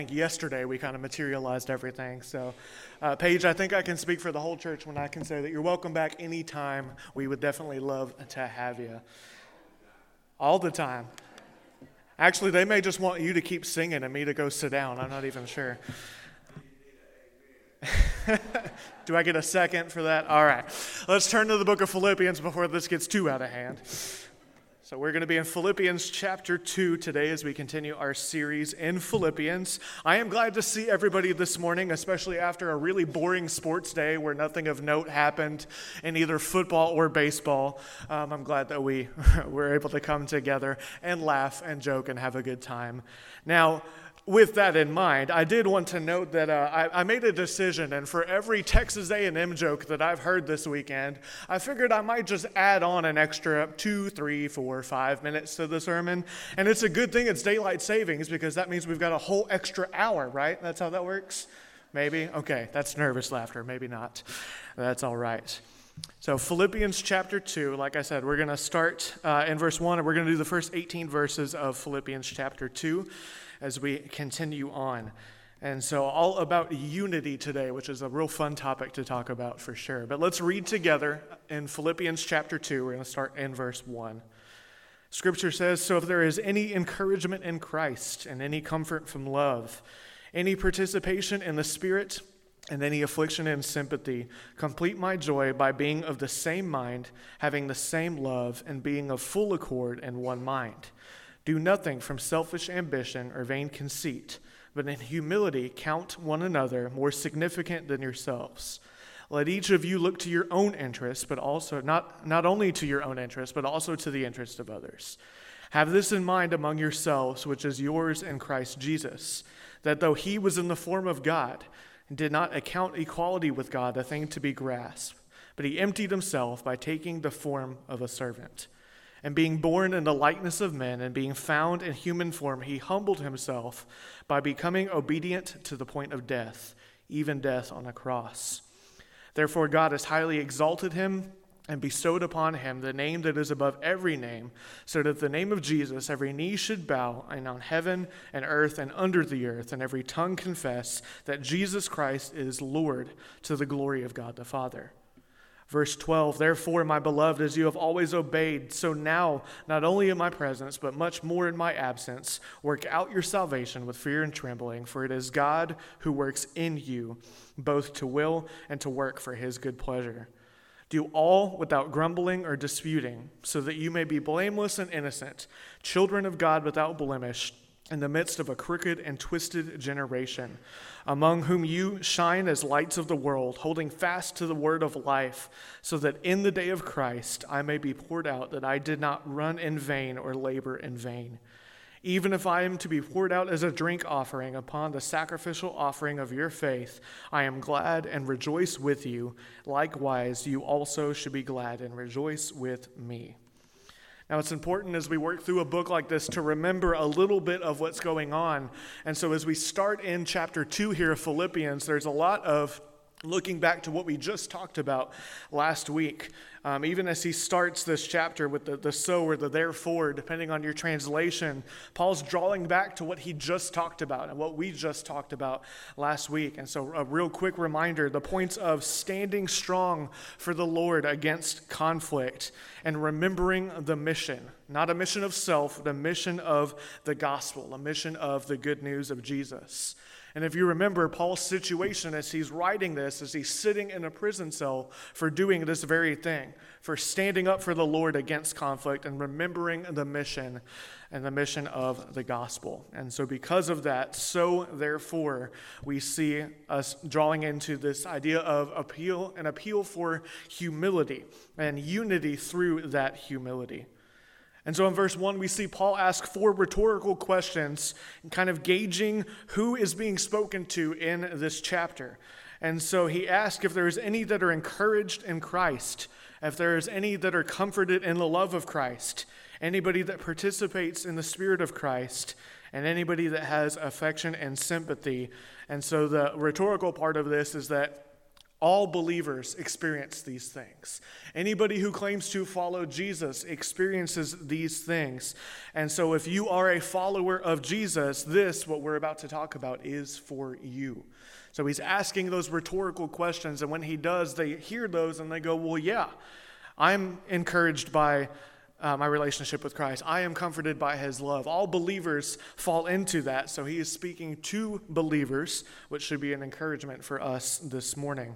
Yesterday, we kind of materialized everything. So, Paige, I think I can speak for the whole church when I can say that you're welcome back anytime. We would definitely love to have you. All the time. Actually, they may just want you to keep singing and me to go sit down. I'm not even sure. Do I get a second for that? All right. Let's turn to the book of Philippians before this gets too out of hand. So we're going to be in Philippians chapter 2 today as we continue our series in Philippians. I am glad to see everybody this morning, especially after a really boring sports day where nothing of note happened in either football or baseball. I'm glad that we were able to come together and laugh and joke and have a good time. Now, with that in mind, I did want to note that I made a decision, and for every Texas A&M joke that I've heard this weekend, I figured I might just add on an extra 2, 3, 4, 5 minutes to the sermon. And it's a good thing it's daylight savings because that means we've got a whole extra hour, right? That's how that works? Maybe? Okay, that's nervous laughter. Maybe not. That's all right. So Philippians chapter 2, like I said, we're going to start in verse 1, and we're going to do the first 18 verses of Philippians chapter 2. As we continue on. And so all about unity today, which is a real fun topic to talk about for sure. But let's read together in Philippians chapter 2. We're going to start in verse 1. Scripture says, "So if there is any encouragement in Christ and any comfort from love, any participation in the Spirit and any affliction and sympathy, complete my joy by being of the same mind, having the same love, and being of full accord in one mind. Do nothing from selfish ambition or vain conceit, but in humility count one another more significant than yourselves. Let each of you look to your own interests, but also not only to your own interests, but also to the interest of others. Have this in mind among yourselves, which is yours in Christ Jesus, that though he was in the form of God, did not account equality with God a thing to be grasped, but he emptied himself by taking the form of a servant. And being born in the likeness of men and being found in human form, he humbled himself by becoming obedient to the point of death, even death on a cross. Therefore God has highly exalted him and bestowed upon him the name that is above every name, so that at the name of Jesus every knee should bow, and on heaven and earth and under the earth, and every tongue confess that Jesus Christ is Lord, to the glory of God the Father. Verse 12, "Therefore, my beloved, as you have always obeyed, so now, not only in my presence, but much more in my absence, work out your salvation with fear and trembling, for it is God who works in you, both to will and to work for his good pleasure. Do all without grumbling or disputing, so that you may be blameless and innocent, children of God without blemish, in the midst of a crooked and twisted generation, among whom you shine as lights of the world, holding fast to the word of life, so that in the day of Christ I may be poured out, that I did not run in vain or labor in vain. Even if I am to be poured out as a drink offering upon the sacrificial offering of your faith, I am glad and rejoice with you. Likewise, you also should be glad and rejoice with me." Now, it's important as we work through a book like this to remember a little bit of what's going on. And so as we start in chapter 2 here of Philippians, there's a lot of looking back to what we just talked about last week. Even as he starts this chapter with the so or the therefore, depending on your translation, Paul's drawing back to what he just talked about and what we just talked about last week. And so a real quick reminder, the points of standing strong for the Lord against conflict and remembering the mission, not a mission of self, the mission of the gospel, a mission of the good news of Jesus. And if you remember Paul's situation as he's writing this, as he's sitting in a prison cell for doing this very thing, for standing up for the Lord against conflict and remembering the mission and the mission of the gospel. And so because of that, so therefore, we see us drawing into this idea of an appeal for humility and unity through that humility. And so in verse 1, we see Paul ask 4 rhetorical questions, kind of gauging who is being spoken to in this chapter. And so he asks if there is any that are encouraged in Christ, if there is any that are comforted in the love of Christ, anybody that participates in the Spirit of Christ, and anybody that has affection and sympathy. And so the rhetorical part of this is that All believers experience these things. Anybody who claims to follow Jesus experiences these things. And so if you are a follower of Jesus, this, what we're about to talk about, is for you. So he's asking those rhetorical questions, and when he does, they hear those and they go, well, yeah, I'm encouraged by my relationship with Christ. I am comforted by his love. All believers fall into that. So he is speaking to believers, which should be an encouragement for us this morning.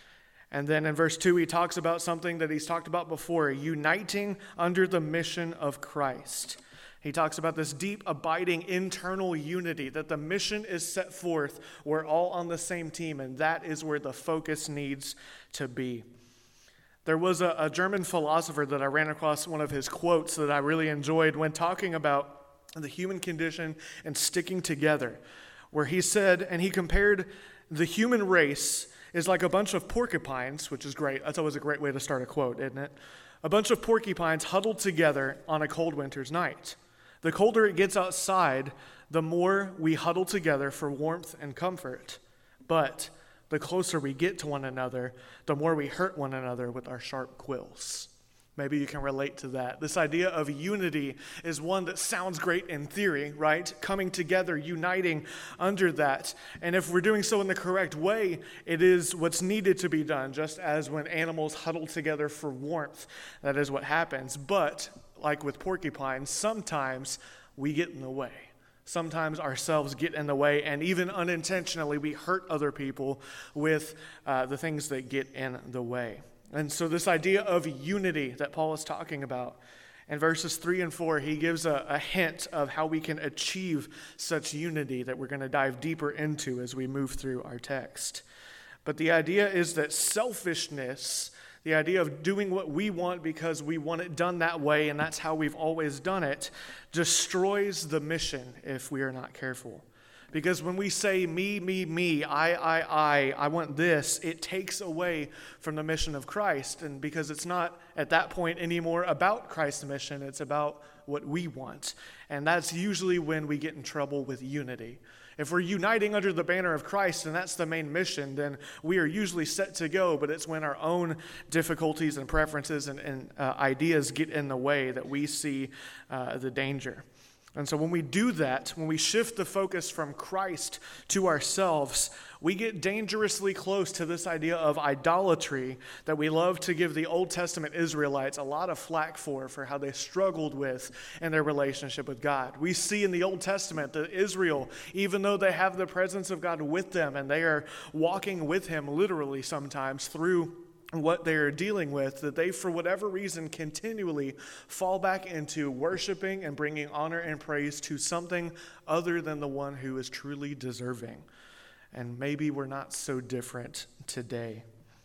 And then in verse 2, he talks about something that he's talked about before, uniting under the mission of Christ. He talks about this deep, abiding, internal unity, that the mission is set forth. We're all on the same team, and that is where the focus needs to be. There was a German philosopher that I ran across one of his quotes that I really enjoyed when talking about the human condition and sticking together, where he said, and he compared the human race is like a bunch of porcupines, which is great. That's always a great way to start a quote, isn't it? A bunch of porcupines huddled together on a cold winter's night. The colder it gets outside, the more we huddle together for warmth and comfort. But the closer we get to one another, the more we hurt one another with our sharp quills. Maybe you can relate to that. This idea of unity is one that sounds great in theory, right? Coming together, uniting under that. And if we're doing so in the correct way, it is what's needed to be done, just as when animals huddle together for warmth. That is what happens. But, like with porcupines, sometimes we get in the way. Sometimes ourselves get in the way, and even unintentionally, we hurt other people with the things that get in the way. And so this idea of unity that Paul is talking about, in verses 3 and 4, he gives a hint of how we can achieve such unity that we're going to dive deeper into as we move through our text. But the idea is that selfishness, the idea of doing what we want because we want it done that way and that's how we've always done it, destroys the mission if we are not careful. Because when we say me, I want this, it takes away from the mission of Christ. And because it's not at that point anymore about Christ's mission, it's about what we want. And that's usually when we get in trouble with unity. If we're uniting under the banner of Christ and that's the main mission, then we are usually set to go, but it's when our own difficulties and preferences and ideas get in the way that we see the danger. And so when we do that, when we shift the focus from Christ to ourselves, we get dangerously close to this idea of idolatry that we love to give the Old Testament Israelites a lot of flack for how they struggled with in their relationship with God. We see in the Old Testament that Israel, even though they have the presence of God with them and they are walking with him literally sometimes through what they're dealing with, that they, for whatever reason, continually fall back into worshiping and bringing honor and praise to something other than the one who is truly deserving. And maybe we're not so different today.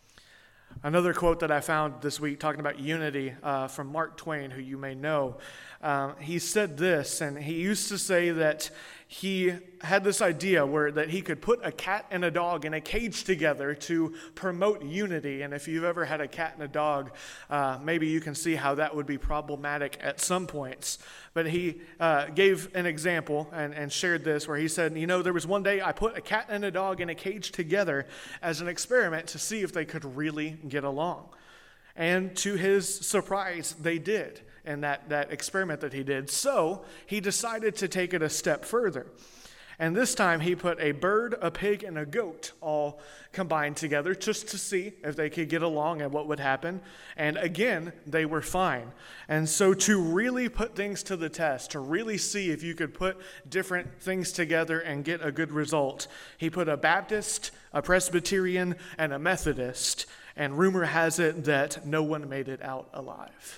Another quote that I found this week talking about unity from Mark Twain, who you may know, he said this, and he used to say that he had this idea that he could put a cat and a dog in a cage together to promote unity. And if you've ever had a cat and a dog, maybe you can see how that would be problematic at some points. But he gave an example and shared this where he said, there was one day I put a cat and a dog in a cage together as an experiment to see if they could really get along. And to his surprise, they did. And that experiment that he did. So he decided to take it a step further. And this time he put a bird, a pig, and a goat all combined together just to see if they could get along and what would happen. And again, they were fine. And so to really put things to the test, to really see if you could put different things together and get a good result, he put a Baptist, a Presbyterian, and a Methodist. And rumor has it that no one made it out alive.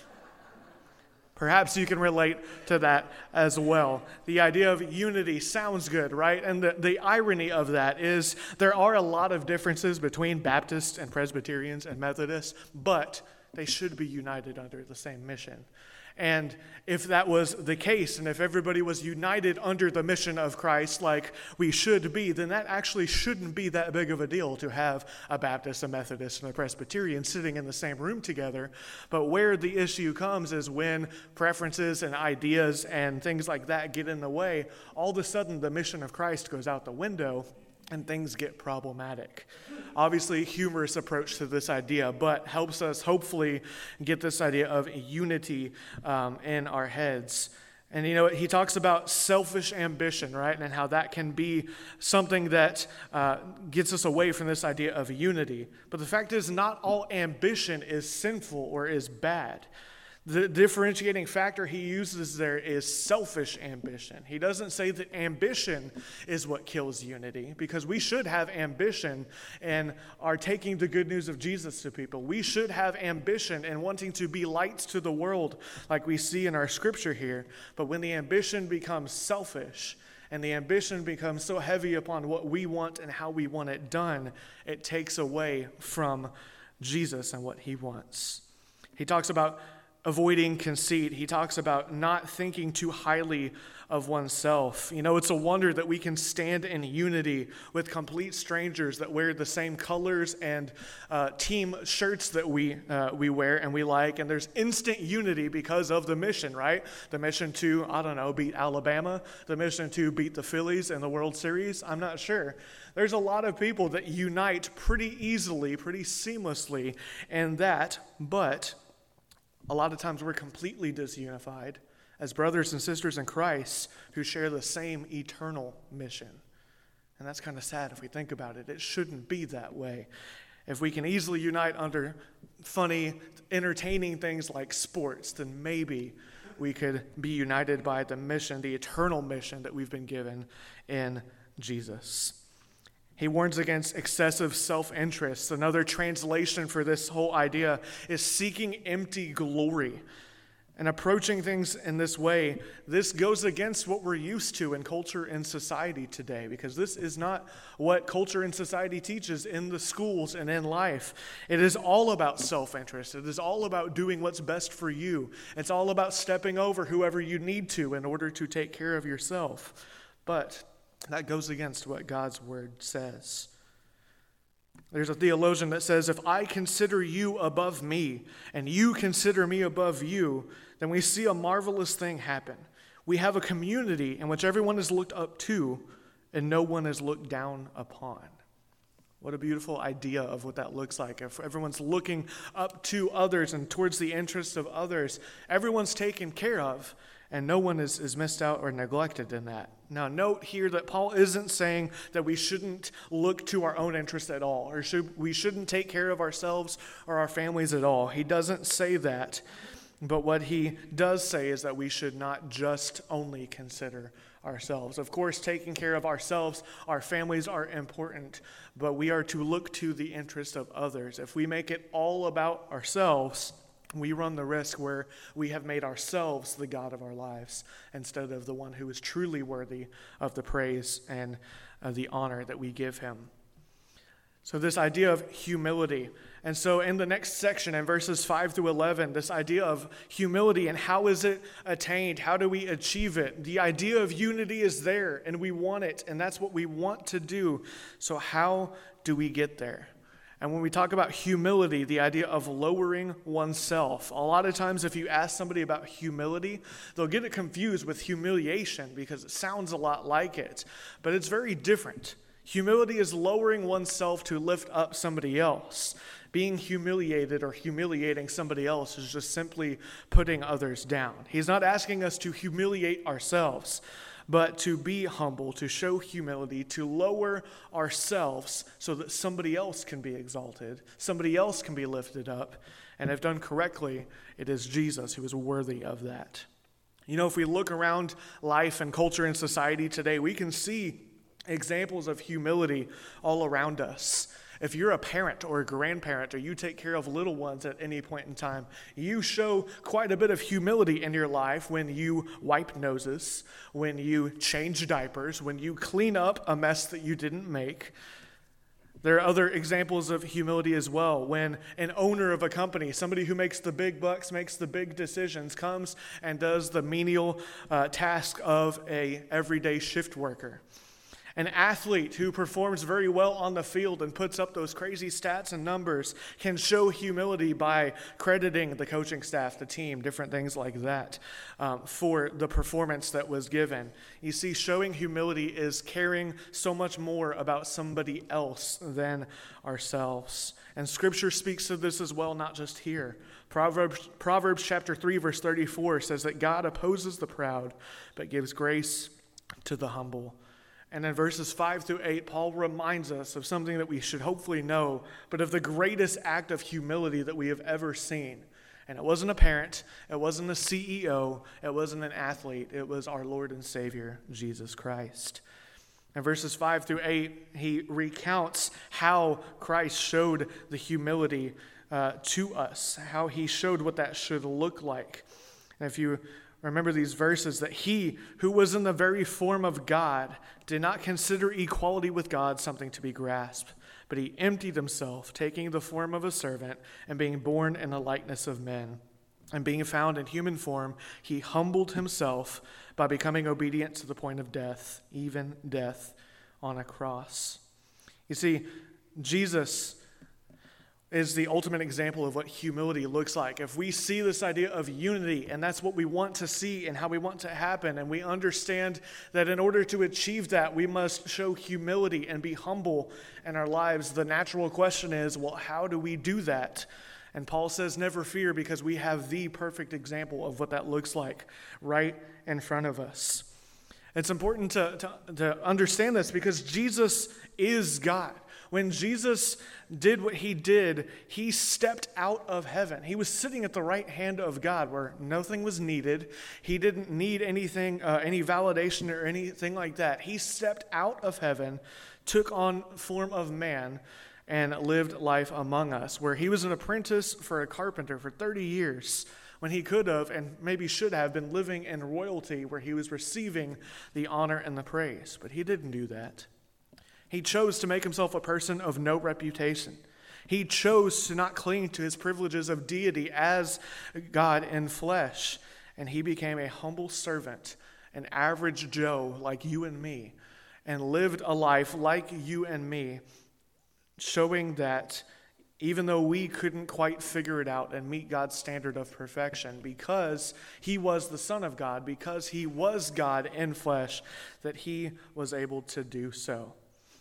Perhaps you can relate to that as well. The idea of unity sounds good, right? And the irony of that is there are a lot of differences between Baptists and Presbyterians and Methodists, but they should be united under the same mission. And if that was the case, and if everybody was united under the mission of Christ like we should be, then that actually shouldn't be that big of a deal to have a Baptist, a Methodist, and a Presbyterian sitting in the same room together. But where the issue comes is when preferences and ideas and things like that get in the way, all of a sudden the mission of Christ goes out the window, and things get problematic. Obviously, humorous approach to this idea, but helps us hopefully get this idea of unity in our heads. And he talks about selfish ambition, right? And how that can be something that gets us away from this idea of unity. But the fact is, not all ambition is sinful or is bad. The differentiating factor he uses there is selfish ambition. He doesn't say that ambition is what kills unity, because we should have ambition and are taking the good news of Jesus to people. We should have ambition and wanting to be lights to the world like we see in our scripture here. But when the ambition becomes selfish and the ambition becomes so heavy upon what we want and how we want it done, it takes away from Jesus and what he wants. He talks about avoiding conceit. He talks about not thinking too highly of oneself. It's a wonder that we can stand in unity with complete strangers that wear the same colors and team shirts that we wear and we like, and there's instant unity because of the mission, right? The mission to, beat Alabama, the mission to beat the Phillies in the World Series, I'm not sure. There's a lot of people that unite pretty easily, pretty seamlessly in that, but a lot of times we're completely disunified as brothers and sisters in Christ who share the same eternal mission. And that's kind of sad if we think about it. It shouldn't be that way. If we can easily unite under funny, entertaining things like sports, then maybe we could be united by the mission, the eternal mission that we've been given in Jesus. He warns against excessive self-interest. Another translation for this whole idea is seeking empty glory. And approaching things in this way, this goes against what we're used to in culture and society today, because this is not what culture and society teaches in the schools and in life. It is all about self-interest. It is all about doing what's best for you. It's all about stepping over whoever you need to in order to take care of yourself. But that goes against what God's word says. There's a theologian that says, if I consider you above me and you consider me above you, then we see a marvelous thing happen. We have a community in which everyone is looked up to and no one is looked down upon. What a beautiful idea of what that looks like. If everyone's looking up to others and towards the interests of others, everyone's taken care of, and no one is missed out or neglected in that. Now, note here that Paul isn't saying that we shouldn't look to our own interests at all, or we shouldn't take care of ourselves or our families at all. He doesn't say that. But what he does say is that we should not just only consider ourselves. Of course, taking care of ourselves, our families are important, but we are to look to the interest of others. If we make it all about ourselves, we run the risk where we have made ourselves the God of our lives instead of the one who is truly worthy of the praise and the honor that we give him. So this idea of humility. And so in the next section, in verses 5 through 11, this idea of humility and how is it attained? How do we achieve it? The idea of unity is there, and we want it, and that's what we want to do. So how do we get there? And when we talk about humility, the idea of lowering oneself, a lot of times if you ask somebody about humility, they'll get it confused with humiliation because it sounds a lot like it, but it's very different. Humility is lowering oneself to lift up somebody else. Being humiliated or humiliating somebody else is just simply putting others down. He's not asking us to humiliate ourselves, but to be humble, to show humility, to lower ourselves so that somebody else can be exalted, somebody else can be lifted up. And if done correctly, it is Jesus who is worthy of that. If we look around life and culture and society today, we can see examples of humility all around us. If you're a parent or a grandparent or you take care of little ones at any point in time, you show quite a bit of humility in your life when you wipe noses, when you change diapers, when you clean up a mess that you didn't make. There are other examples of humility as well. When an owner of a company, somebody who makes the big bucks, makes the big decisions, comes and does the menial task of a everyday shift worker. An athlete who performs very well on the field and puts up those crazy stats and numbers can show humility by crediting the coaching staff, the team, different things like that for the performance that was given. You see, showing humility is caring so much more about somebody else than ourselves. And Scripture speaks of this as well, not just here. Proverbs chapter 3, verse 34 says that God opposes the proud, but gives grace to the humble. And in verses 5 through 8, Paul reminds us of something that we should hopefully know, but of the greatest act of humility that we have ever seen. And it wasn't a parent, it wasn't a CEO, it wasn't an athlete, it was our Lord and Savior, Jesus Christ. In verses 5 through 8, he recounts how Christ showed the humility to us, how he showed what that should look like. And if you remember these verses, that he who was in the very form of God did not consider equality with God something to be grasped, but he emptied himself, taking the form of a servant and being born in the likeness of men. And being found in human form, he humbled himself by becoming obedient to the point of death, even death on a cross. You see, Jesus is the ultimate example of what humility looks like. If we see this idea of unity, and that's what we want to see and how we want to happen, and we understand that in order to achieve that, we must show humility and be humble in our lives, the natural question is, well, how do we do that? And Paul says, never fear, because we have the perfect example of what that looks like right in front of us. It's important to understand this because Jesus is God. When Jesus did what he did, he stepped out of heaven. He was sitting at the right hand of God where nothing was needed. He didn't need anything, any validation or anything like that. He stepped out of heaven, took on form of man, and lived life among us, where he was an apprentice for a carpenter for 30 years when he could have and maybe should have been living in royalty where he was receiving the honor and the praise. But he didn't do that. He chose to make himself a person of no reputation. He chose to not cling to his privileges of deity as God in flesh. And he became a humble servant, an average Joe like you and me, and lived a life like you and me, showing that even though we couldn't quite figure it out and meet God's standard of perfection, because he was the Son of God, because he was God in flesh, that he was able to do so.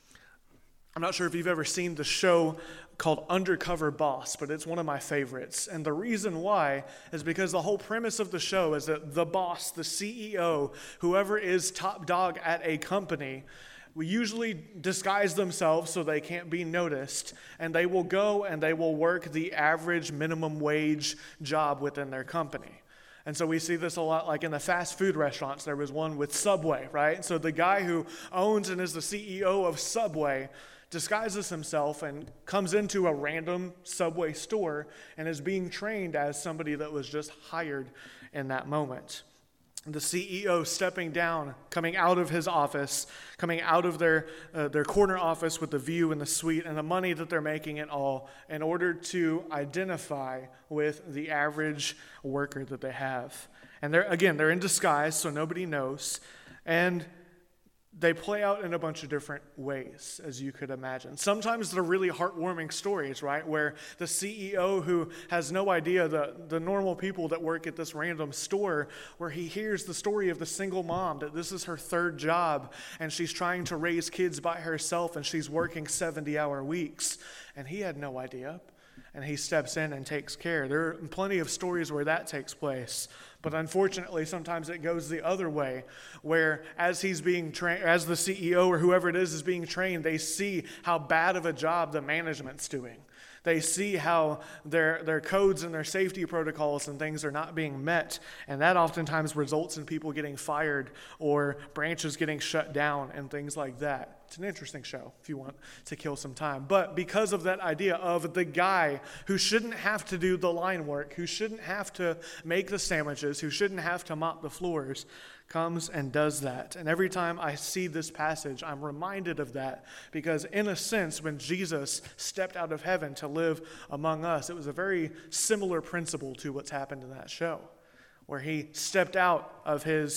I'm not sure if you've ever seen the show called Undercover Boss, but it's one of my favorites. And the reason why is because the whole premise of the show is that the boss, the CEO, whoever is top dog at a company, will usually disguise themselves so they can't be noticed, and they will go and they will work the average minimum wage job within their company. And so we see this a lot like in the fast food restaurants. There was one with Subway, right? So the guy who owns and is the CEO of Subway disguises himself and comes into a random Subway store and is being trained as somebody that was just hired in that moment. The CEO stepping down, coming out of his office, coming out of their corner office with the view and the suite and the money that they're making and all, in order to identify with the average worker that they have. And they're in disguise, so nobody knows. And they play out in a bunch of different ways, as you could imagine. Sometimes they're really heartwarming stories, right? Where the CEO who has no idea, the normal people that work at this random store, where he hears the story of the single mom, that this is her third job, and she's trying to raise kids by herself, and she's working 70-hour weeks. And he had no idea. And he steps in and takes care. There are plenty of stories where that takes place. But unfortunately, sometimes it goes the other way, where as he's being trained, as the CEO or whoever it is being trained, they see how bad of a job the management's doing. They see how their codes and their safety protocols and things are not being met, and that oftentimes results in people getting fired or branches getting shut down and things like that. It's an interesting show if you want to kill some time. But because of that idea of the guy who shouldn't have to do the line work, who shouldn't have to make the sandwiches, who shouldn't have to mop the floors, comes and does that. And every time I see this passage, I'm reminded of that, because in a sense, when Jesus stepped out of heaven to live among us, it was a very similar principle to what's happened in that show, where he stepped out of his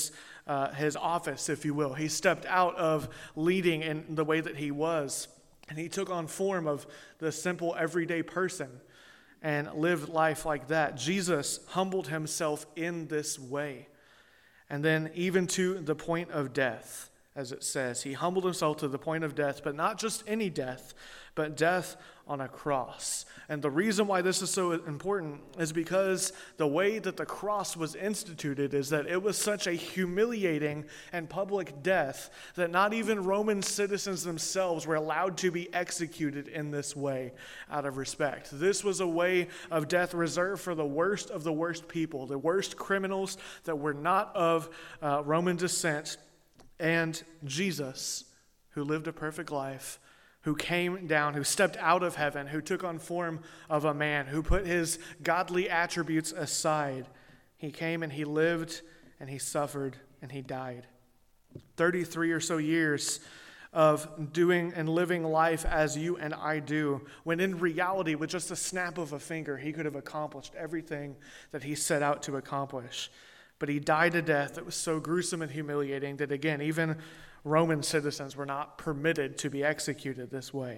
his office, if you will. He stepped out of leading in the way that he was, and he took on form of the simple everyday person and lived life like that. Jesus humbled himself in this way. And then even to the point of death, as it says. He humbled himself to the point of death, but not just any death, but death on a cross. And the reason why this is so important is because the way that the cross was instituted is that it was such a humiliating and public death that not even Roman citizens themselves were allowed to be executed in this way out of respect. This was a way of death reserved for the worst people, the worst criminals that were not of Roman descent. And Jesus, who lived a perfect life, who came down, who stepped out of heaven, who took on form of a man, who put his godly attributes aside. He came and he lived and he suffered and he died. 33 or so years of doing and living life as you and I do, when in reality, with just a snap of a finger, he could have accomplished everything that he set out to accomplish. But he died a death that was so gruesome and humiliating that, again, even Roman citizens were not permitted to be executed this way.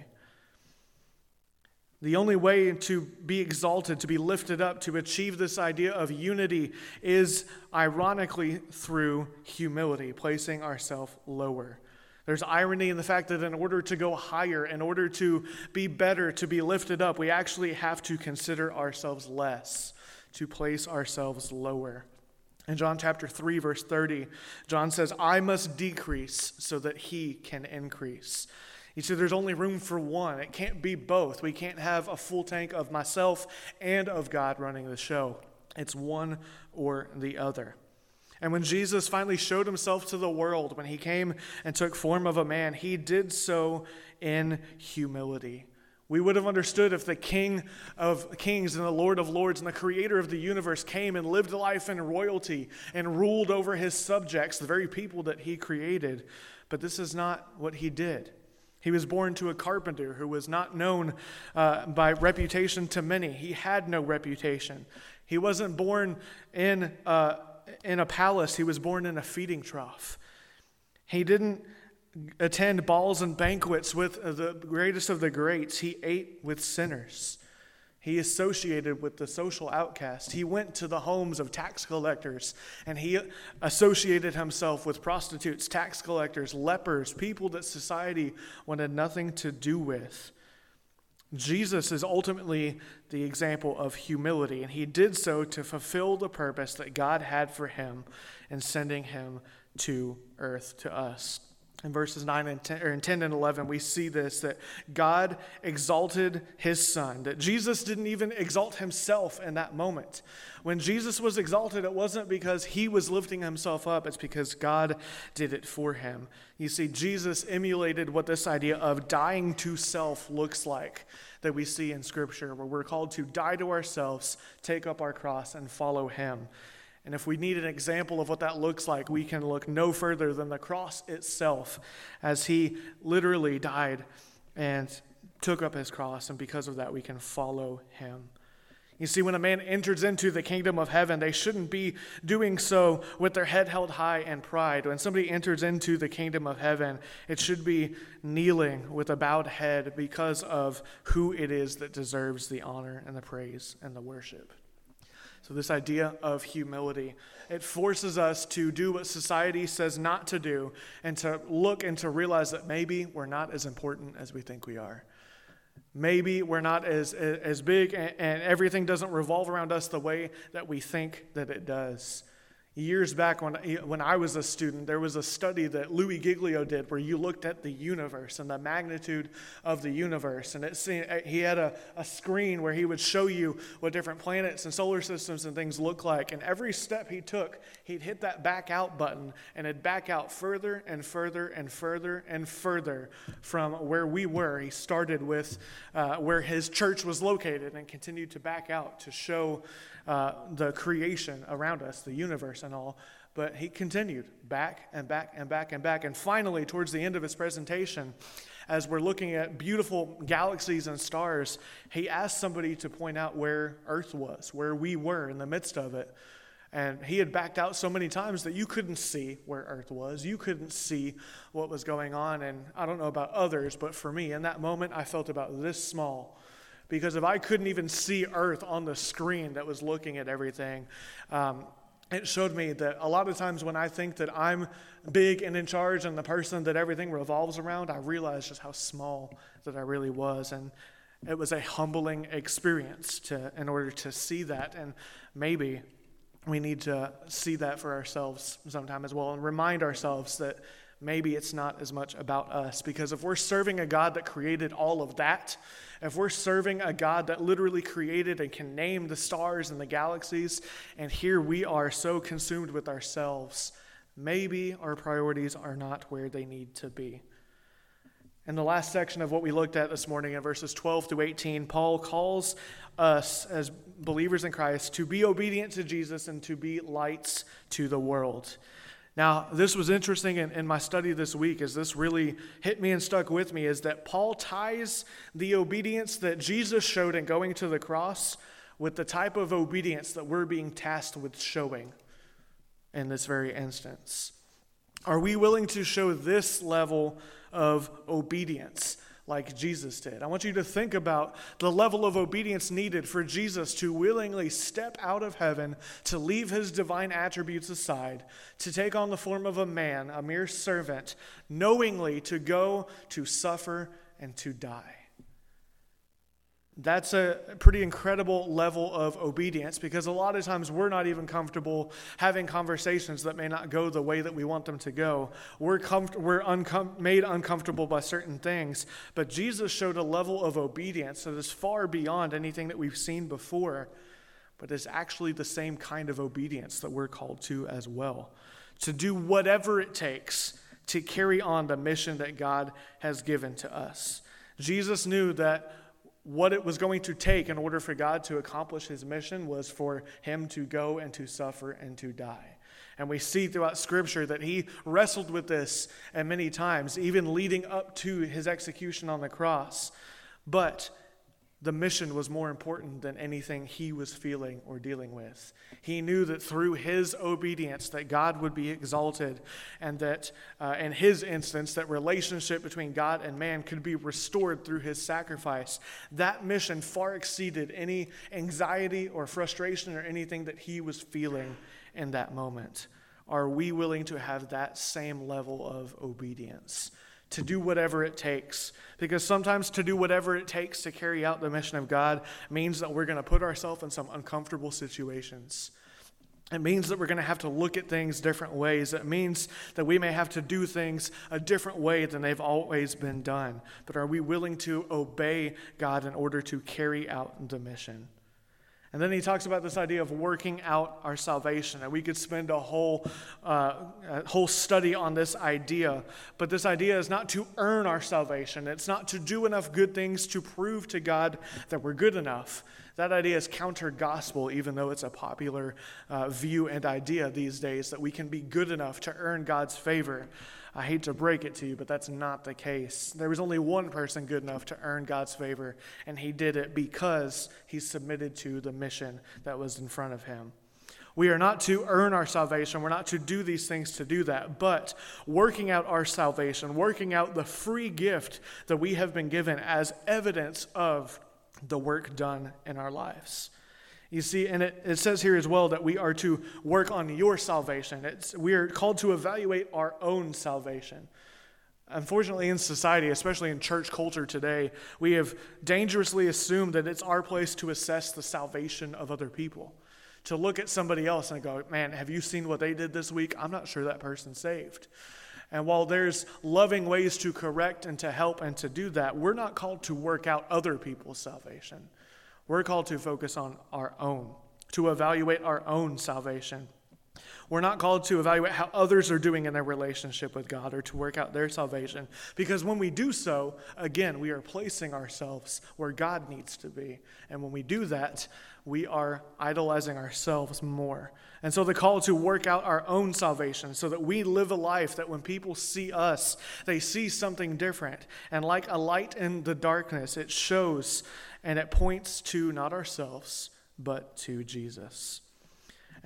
The only way to be exalted, to be lifted up, to achieve this idea of unity is, ironically, through humility, placing ourselves lower. There's irony in the fact that in order to go higher, in order to be better, to be lifted up, we actually have to consider ourselves less, to place ourselves lower. In John chapter 3, verse 30, John says, I must decrease so that he can increase. You see, there's only room for one. It can't be both. We can't have a full tank of myself and of God running the show. It's one or the other. And when Jesus finally showed himself to the world, when he came and took form of a man, he did so in humility. We would have understood if the King of Kings and the Lord of Lords and the Creator of the universe came and lived life in royalty and ruled over his subjects, the very people that he created. But this is not what he did. He was born to a carpenter who was not known by reputation to many. He had no reputation. He wasn't born in a palace. He was born in a feeding trough. He didn't attend balls and banquets with the greatest of the greats. He ate with sinners. He associated with the social outcast. He went to the homes of tax collectors, and he associated himself with prostitutes, tax collectors, lepers, people that society wanted nothing to do with. Jesus is ultimately the example of humility, and he did so to fulfill the purpose that God had for him in sending him to earth, to us. In verses 9 and 10 and 11, we see this, that God exalted his Son, that Jesus didn't even exalt himself in that moment. When Jesus was exalted, it wasn't because he was lifting himself up, it's because God did it for him. You see, Jesus emulated what this idea of dying to self looks like that we see in Scripture, where we're called to die to ourselves, take up our cross, and follow him. And if we need an example of what that looks like, we can look no further than the cross itself, as he literally died and took up his cross, and because of that, we can follow him. You see, when a man enters into the kingdom of heaven, they shouldn't be doing so with their head held high in pride. When somebody enters into the kingdom of heaven, it should be kneeling with a bowed head because of who it is that deserves the honor and the praise and the worship. So this idea of humility, it forces us to do what society says not to do, and to look and to realize that maybe we're not as important as we think we are. Maybe we're not as big, and everything doesn't revolve around us the way that we think that it does. Years back when I was a student, there was a study that Louis Giglio did where you looked at the universe and the magnitude of the universe. And he had a screen where he would show you what different planets and solar systems and things look like. And every step he took, he'd hit that back out button, and it'd back out further and further and further and further from where we were. He started with where his church was located and continued to back out to show the creation around us, the universe and all. But he continued back and back and back and back. And finally, towards the end of his presentation, as we're looking at beautiful galaxies and stars, he asked somebody to point out where Earth was, where we were in the midst of it. And he had backed out so many times that you couldn't see where Earth was. You couldn't see what was going on. And I don't know about others, but for me, in that moment, I felt about this small. Because if I couldn't even see Earth on the screen that was looking at everything, it showed me that a lot of times when I think that I'm big and in charge and the person that everything revolves around, I realize just how small that I really was. And it was a humbling experience in order to see that. And maybe we need to see that for ourselves sometime as well and remind ourselves that maybe it's not as much about us. Because if we're serving a God that created all of that, if we're serving a God that literally created and can name the stars and the galaxies, and here we are so consumed with ourselves, maybe our priorities are not where they need to be. In the last section of what we looked at this morning in verses 12 to 18, Paul calls us as believers in Christ to be obedient to Jesus and to be lights to the world. Now, this was interesting in my study this week, as this really hit me and stuck with me, is that Paul ties the obedience that Jesus showed in going to the cross with the type of obedience that we're being tasked with showing in this very instance. Are we willing to show this level of obedience like Jesus did? I want you to think about the level of obedience needed for Jesus to willingly step out of heaven, to leave his divine attributes aside, to take on the form of a man, a mere servant, knowingly to go to suffer and to die. That's a pretty incredible level of obedience, because a lot of times we're not even comfortable having conversations that may not go the way that we want them to go. We're made uncomfortable by certain things, but Jesus showed a level of obedience that is far beyond anything that we've seen before, but is actually the same kind of obedience that we're called to as well, to do whatever it takes to carry on the mission that God has given to us. Jesus knew that what it was going to take in order for God to accomplish his mission was for him to go and to suffer and to die. And we see throughout Scripture that he wrestled with this and many times, even leading up to his execution on the cross. But the mission was more important than anything he was feeling or dealing with. He knew that through his obedience that God would be exalted, and that in his instance that relationship between God and man could be restored through his sacrifice. That mission far exceeded any anxiety or frustration or anything that he was feeling in that moment. Are we willing to have that same level of obedience? To do whatever it takes. Because sometimes to do whatever it takes to carry out the mission of God means that we're going to put ourselves in some uncomfortable situations. It means that we're going to have to look at things different ways. It means that we may have to do things a different way than they've always been done. But are we willing to obey God in order to carry out the mission? And then he talks about this idea of working out our salvation. And we could spend a whole study on this idea. But this idea is not to earn our salvation. It's not to do enough good things to prove to God that we're good enough. That idea is counter-gospel, even though it's a popular view and idea these days, that we can be good enough to earn God's favor. I hate to break it to you, but that's not the case. There was only one person good enough to earn God's favor, and he did it because he submitted to the mission that was in front of him. We are not to earn our salvation. We're not to do these things to do that, but working out our salvation, working out the free gift that we have been given as evidence of the work done in our lives. You see, and it says here as well that we are to work on your salvation. We are called to evaluate our own salvation. Unfortunately, in society, especially in church culture today, we have dangerously assumed that it's our place to assess the salvation of other people. To look at somebody else and go, man, have you seen what they did this week? I'm not sure that person's saved. And while there's loving ways to correct and to help and to do that, we're not called to work out other people's salvation. We're called to focus on our own, to evaluate our own salvation. We're not called to evaluate how others are doing in their relationship with God or to work out their salvation. Because when we do so, again, we are placing ourselves where God needs to be. And when we do that, we are idolizing ourselves more. And so the call to work out our own salvation so that we live a life that when people see us, they see something different. And like a light in the darkness, it shows and it points to not ourselves, but to Jesus.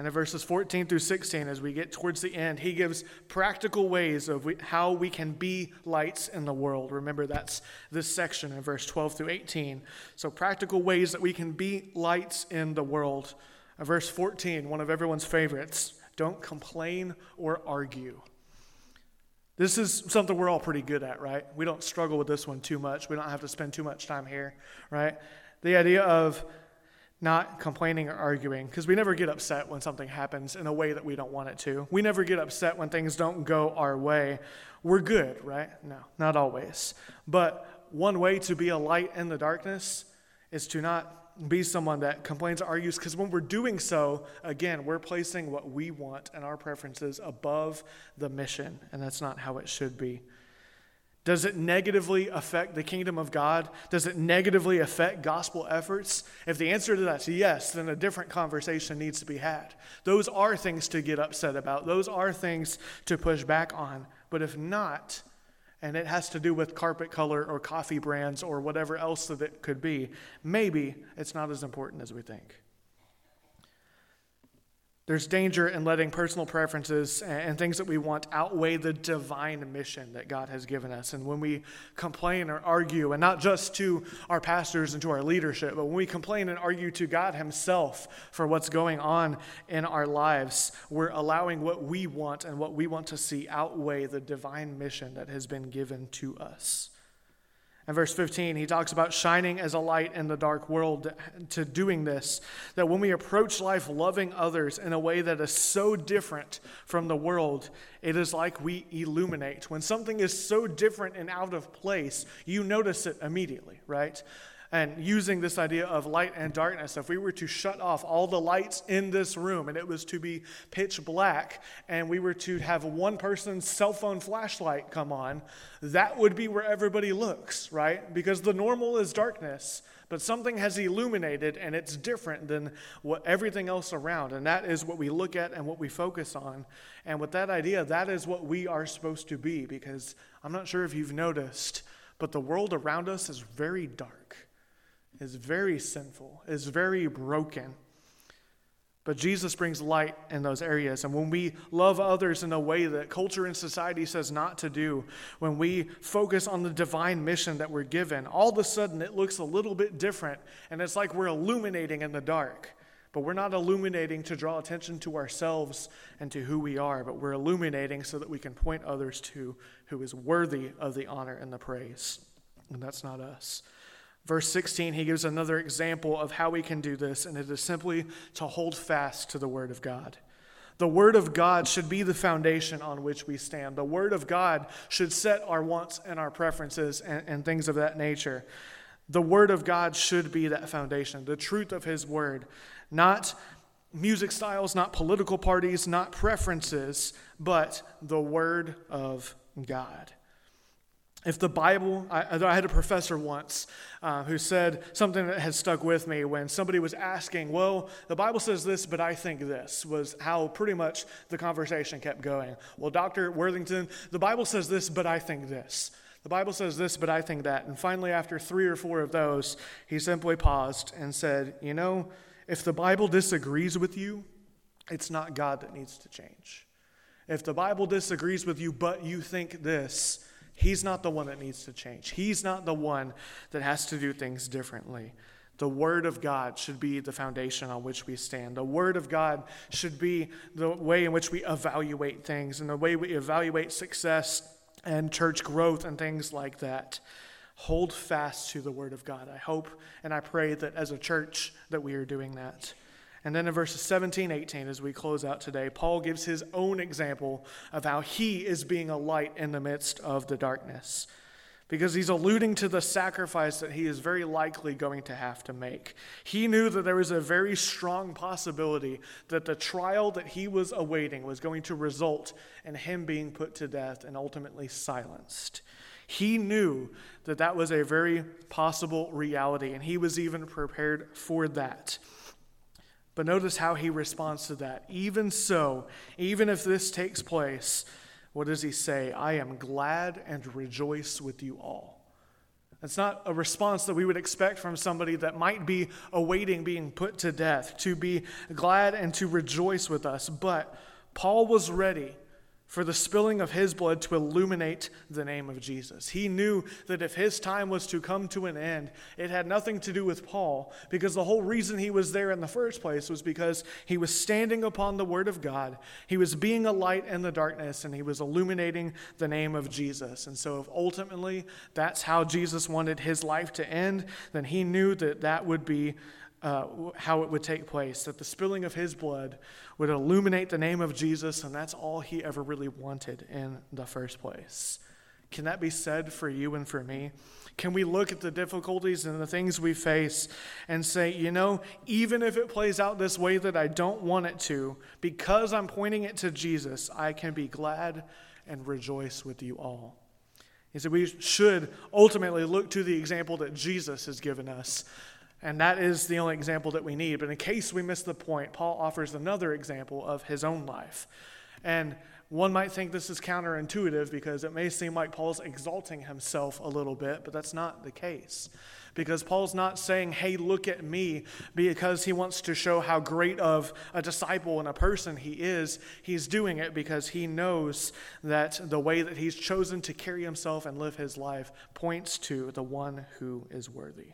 And in verses 14 through 16, as we get towards the end, he gives practical ways of how we can be lights in the world. Remember, that's this section in verse 12 through 18. So practical ways that we can be lights in the world. Verse 14, one of everyone's favorites, don't complain or argue. This is something we're all pretty good at, right? We don't struggle with this one too much. We don't have to spend too much time here, right? The idea of not complaining or arguing, because we never get upset when something happens in a way that we don't want it to. We never get upset when things don't go our way. We're good, right? No, not always. But one way to be a light in the darkness is to not be someone that complains or argues, because when we're doing so, again, we're placing what we want and our preferences above the mission, and that's not how it should be. Does it negatively affect the kingdom of God? Does it negatively affect gospel efforts? If the answer to that's yes, then a different conversation needs to be had. Those are things to get upset about. Those are things to push back on. But if not, and it has to do with carpet color or coffee brands or whatever else that it could be, maybe it's not as important as we think. There's danger in letting personal preferences and things that we want outweigh the divine mission that God has given us. And when we complain or argue, and not just to our pastors and to our leadership, but when we complain and argue to God himself for what's going on in our lives, we're allowing what we want and what we want to see outweigh the divine mission that has been given to us. In verse 15, he talks about shining as a light in the dark world, to doing this, that when we approach life loving others in a way that is so different from the world, it is like we illuminate. When something is so different and out of place, you notice it immediately, right? And using this idea of light and darkness, if we were to shut off all the lights in this room and it was to be pitch black and we were to have one person's cell phone flashlight come on, that would be where everybody looks, right? Because the normal is darkness, but something has illuminated and it's different than what everything else around. And that is what we look at and what we focus on. And with that idea, that is what we are supposed to be, because I'm not sure if you've noticed, but the world around us is very dark. Is very sinful, is very broken. But Jesus brings light in those areas. And when we love others in a way that culture and society says not to do, when we focus on the divine mission that we're given, all of a sudden it looks a little bit different. And it's like we're illuminating in the dark. But we're not illuminating to draw attention to ourselves and to who we are, but we're illuminating so that we can point others to who is worthy of the honor and the praise. And that's not us. Verse 16, he gives another example of how we can do this, and it is simply to hold fast to the Word of God. The Word of God should be the foundation on which we stand. The Word of God should set our wants and our preferences and things of that nature. The Word of God should be that foundation, the truth of His Word, not music styles, not political parties, not preferences, but the Word of God. If the Bible, I had a professor once who said something that has stuck with me when somebody was asking, well, the Bible says this, but I think this, was how pretty much the conversation kept going. Well, Dr. Worthington, the Bible says this, but I think this. The Bible says this, but I think that. And finally, after 3 or 4 of those, he simply paused and said, you know, if the Bible disagrees with you, it's not God that needs to change. If the Bible disagrees with you, but you think this, He's not the one that needs to change. He's not the one that has to do things differently. The Word of God should be the foundation on which we stand. The Word of God should be the way in which we evaluate things and the way we evaluate success and church growth and things like that. Hold fast to the Word of God. I hope and I pray that as a church that we are doing that. And then in verses 17, 18, as we close out today, Paul gives his own example of how he is being a light in the midst of the darkness. Because he's alluding to the sacrifice that he is very likely going to have to make. He knew that there was a very strong possibility that the trial that he was awaiting was going to result in him being put to death and ultimately silenced. He knew that that was a very possible reality, and he was even prepared for that. But notice how he responds to that. Even so, even if this takes place, what does he say? I am glad and rejoice with you all. It's not a response that we would expect from somebody that might be awaiting being put to death, to be glad and to rejoice with us. But Paul was ready for the spilling of his blood to illuminate the name of Jesus. He knew that if his time was to come to an end, it had nothing to do with Paul, because the whole reason he was there in the first place was because he was standing upon the word of God. He was being a light in the darkness, and he was illuminating the name of Jesus. And so if ultimately that's how Jesus wanted his life to end, then he knew that that would be how it would take place, that the spilling of his blood would illuminate the name of Jesus, and that's all he ever really wanted in the first place. Can that be said for you and for me? Can we look at the difficulties and the things we face and say, even if it plays out this way that I don't want it to, because I'm pointing it to Jesus, I can be glad and rejoice with you all. He said we should ultimately look to the example that Jesus has given us. And that is the only example that we need. But in case we miss the point, Paul offers another example of his own life. And one might think this is counterintuitive because it may seem like Paul's exalting himself a little bit, but that's not the case. Because Paul's not saying, hey, look at me, because he wants to show how great of a disciple and a person he is. He's doing it because he knows that the way that he's chosen to carry himself and live his life points to the one who is worthy.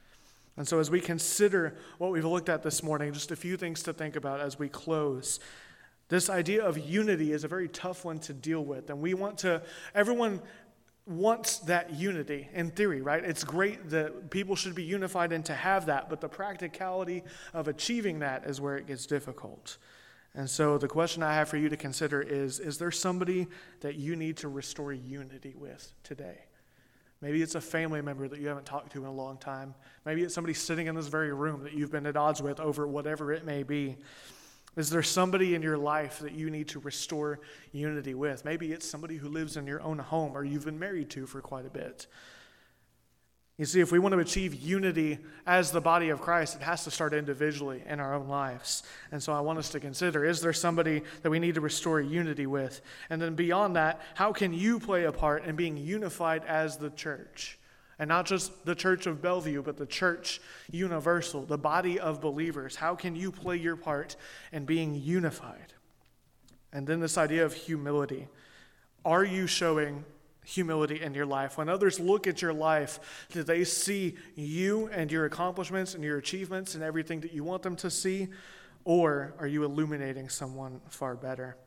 And so as we consider what we've looked at this morning, just a few things to think about as we close. This idea of unity is a very tough one to deal with. And everyone wants that unity in theory, right? It's great that people should be unified and to have that, but the practicality of achieving that is where it gets difficult. And so the question I have for you to consider is there somebody that you need to restore unity with today? Maybe it's a family member that you haven't talked to in a long time. Maybe it's somebody sitting in this very room that you've been at odds with over whatever it may be. Is there somebody in your life that you need to restore unity with? Maybe it's somebody who lives in your own home or you've been married to for quite a bit. You see, if we want to achieve unity as the body of Christ, it has to start individually in our own lives. And so I want us to consider, is there somebody that we need to restore unity with? And then beyond that, how can you play a part in being unified as the church? And not just the church of Bellevue, but the church universal, the body of believers. How can you play your part in being unified? And then this idea of humility. Are you showing humility in your life? When others look at your life, do they see you and your accomplishments and your achievements and everything that you want them to see? Or are you illuminating someone far better?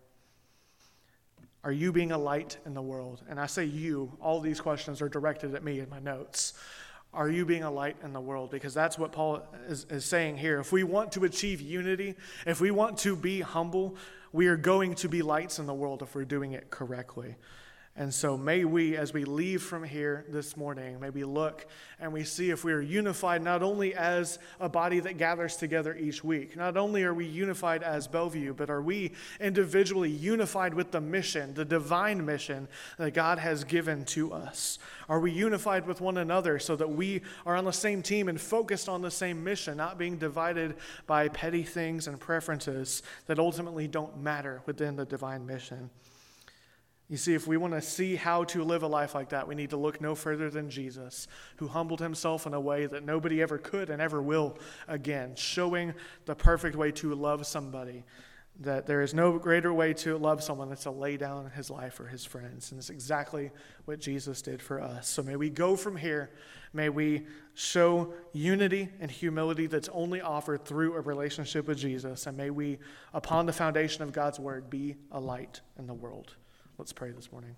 Are you being a light in the world? And I say you, all these questions are directed at me in my notes. Are you being a light in the world? Because that's what Paul is saying here. If we want to achieve unity, if we want to be humble, we are going to be lights in the world if we're doing it correctly. And so may we, as we leave from here this morning, may we look and we see if we are unified not only as a body that gathers together each week, not only are we unified as Bellevue, but are we individually unified with the mission, the divine mission that God has given to us? Are we unified with one another so that we are on the same team and focused on the same mission, not being divided by petty things and preferences that ultimately don't matter within the divine mission? You see, if we want to see how to live a life like that, we need to look no further than Jesus, who humbled himself in a way that nobody ever could and ever will again, showing the perfect way to love somebody, that there is no greater way to love someone than to lay down his life for his friends. And it's exactly what Jesus did for us. So may we go from here, may we show unity and humility that's only offered through a relationship with Jesus, and may we, upon the foundation of God's word, be a light in the world. Let's pray this morning.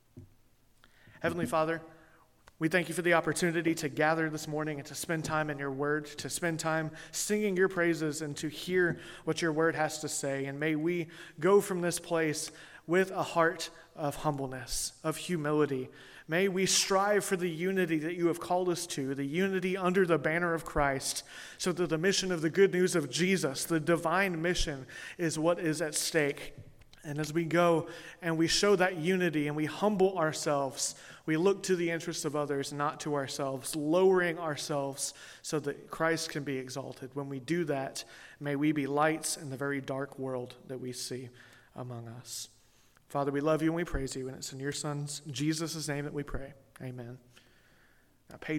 Heavenly Father, we thank you for the opportunity to gather this morning and to spend time in your word, to spend time singing your praises and to hear what your word has to say. And may we go from this place with a heart of humbleness, of humility. May we strive for the unity that you have called us to, the unity under the banner of Christ, so that the mission of the good news of Jesus, the divine mission, is what is at stake. And as we go and we show that unity and we humble ourselves, we look to the interests of others, not to ourselves, lowering ourselves so that Christ can be exalted. When we do that, may we be lights in the very dark world that we see among us. Father, we love you and we praise you, and it's in your Son's, Jesus' name that we pray. Amen. Now, page